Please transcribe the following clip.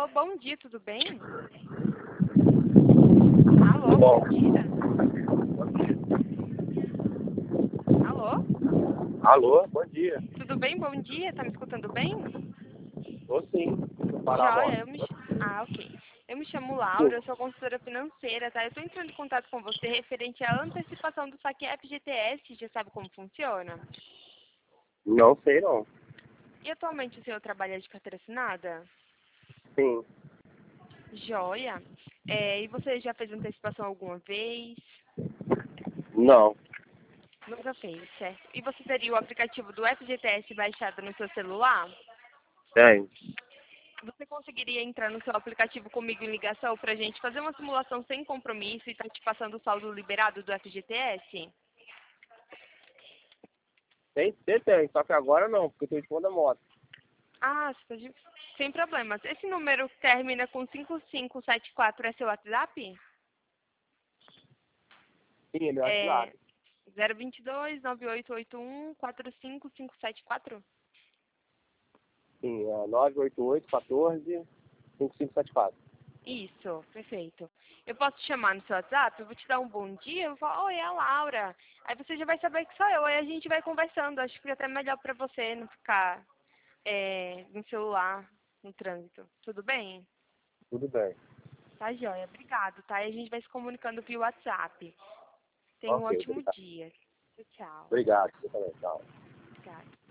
Alô, bom dia, tudo bem? Alô, Bom, bom dia. Alô, alô, bom dia. tudo bem? Bom dia, tá me escutando bem? Tô sim. Vou parar a Joia, moto. ok. Eu me chamo Laura, Sim. eu sou consultora financeira, tá? Eu tô entrando em contato com você referente à antecipação do saque FGTS, já sabe como funciona? Não sei não. E atualmente o senhor trabalha de carteira assinada? Sim. Joia. E você já fez antecipação alguma vez? Não. Nunca fez, certo? E você teria o aplicativo do FGTS baixado no seu celular? Tem. Você conseguiria entrar no seu aplicativo comigo em ligação para a gente fazer uma simulação sem compromisso e estar te passando o saldo liberado do FGTS? Tem. Só que agora não, porque eu tô em cima da moto. Ah, sem problemas. Esse número que termina com 5574 é seu WhatsApp? Sim, é meu É WhatsApp. 022 9881 45574? Sim, é 988 14 5574. Isso, perfeito. Eu posso te chamar no seu WhatsApp, eu vou te dar um bom dia, eu vou falar, oi, é a Laura. Aí você já vai saber que sou eu, aí a gente vai conversando. Acho que fica até melhor pra você não ficar no celular, no trânsito. Tudo bem? Tudo bem. Tá, joia. Obrigado, tá? E a gente vai se comunicando via WhatsApp. Tenha um Ok, ótimo obrigado. dia. Tchau, tchau. Obrigado. Você também, tchau. Obrigada.